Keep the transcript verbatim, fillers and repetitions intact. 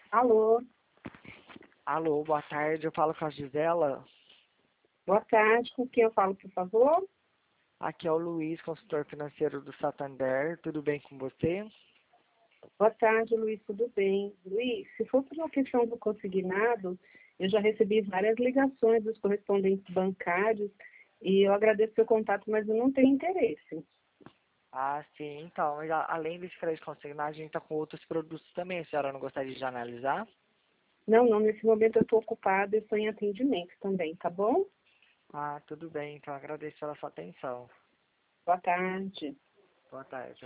Alô, Alô, boa tarde, eu falo com a Gisela. boa tarde, com quem eu falo, por favor? Aqui é o Luiz, consultor financeiro do Santander. Tudo bem com você? Boa tarde, Luiz, tudo bem? Luiz, se for por uma questão do consignado, eu já recebi várias ligações dos correspondentes bancários e eu agradeço seu contato, mas eu não tenho interesse. Ah, sim, então, mas a- além desse crédito consignado, a gente está com outros produtos também. A senhora não gostaria de analisar? Não, não, nesse momento eu estou ocupada e estou em atendimento também, tá bom? Ah, tudo bem, então agradeço pela sua atenção. Boa tarde. Boa tarde.